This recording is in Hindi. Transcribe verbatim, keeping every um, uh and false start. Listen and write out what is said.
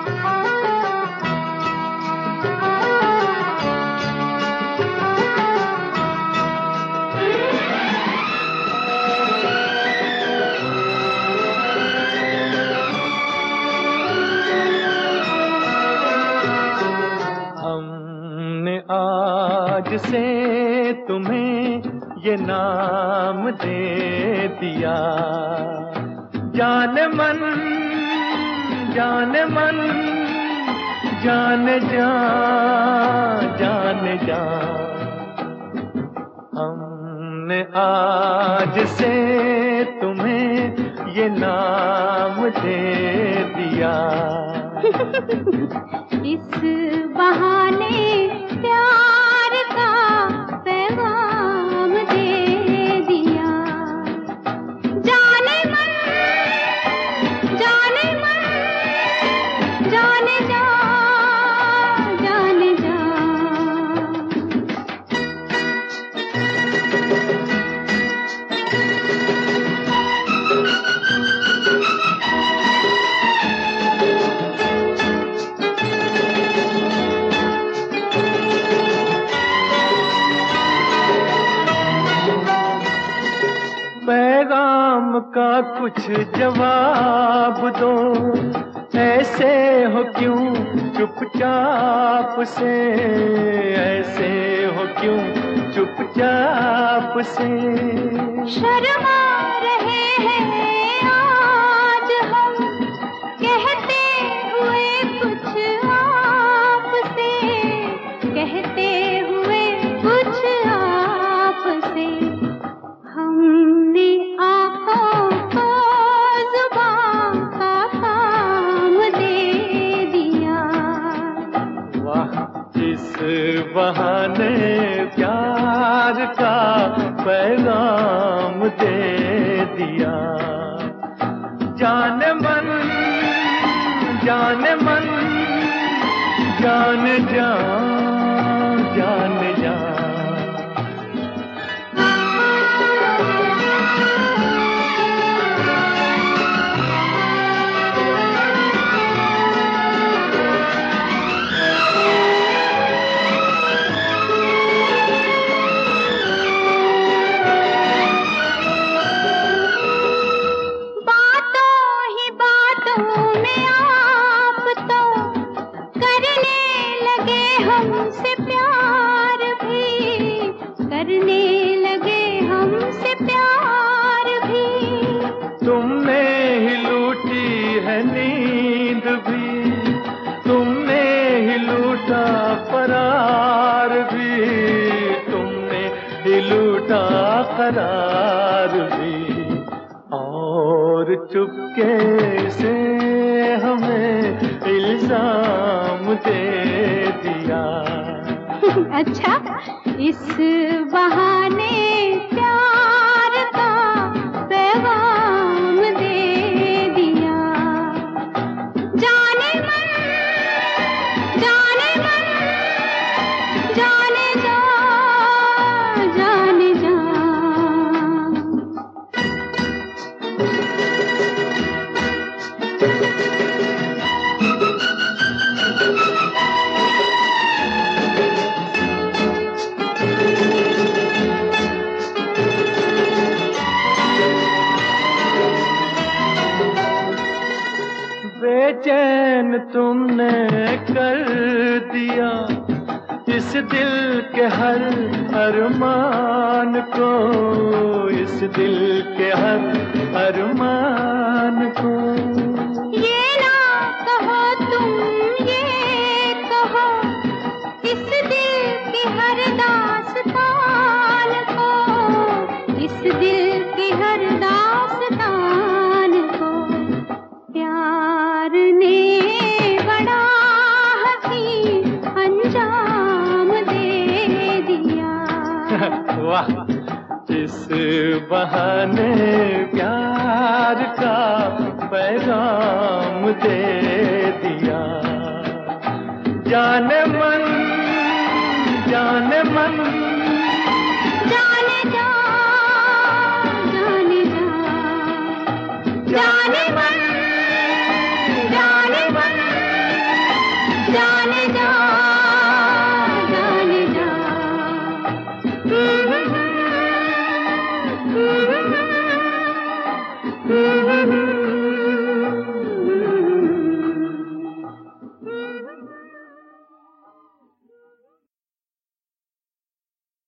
आज से तुम्हें ये नाम दे दिया, जाने मन जाने मन जाने जा जाने जा। हमने आज से तुम्हें ये नाम दे दिया। इस बहाने प्यार का पैगाम दे दिया, जाने मन जाने मन जाने जा जाने जा। पैगाम का कुछ जवाब दो, ऐसे हो क्यों चुपचाप से, ऐसे हो क्यों चुपचाप से। शर्मा रहे हैं आज हम कहते हुए कुछ आपसे, कहते हुए कुछ आपसे। हमने आँखों को जुबान का काम दे दिया। वाह, इस बहाने प्यार का पैगाम दे दिया, जाने मन जाने मन जाने जा जाने जा। हमसे प्यार भी करने लगे, हमसे प्यार भी। तुमने ही लूटी है नींद भी, तुमने ही लूटा करार भी, तुमने ही लूटा करार भी। और चुपके से हमें इल्जाम दे दिया। अच्छा, इस बहाने प्यार का पैगाम दे दिया, जाने मन जाने मन जाने जा जाने जा। बेचैन तुमने कर दिया इस दिल के हर अरमान को, इस दिल के हर अरमान को। ये ना कहो तुम ये कहो, इस दिल की हर दास्तान को, इस दिल की हर दास्तान को। प्यार ने बड़ा हसीन अंजाम दे दिया। वाह, इस बहाने प्यार का पैगाम दे दिया, जाने मन जाने मन जाने जा जाने जा जाने मन जाने मन जाने जा, जाने जा। Mm-hmm.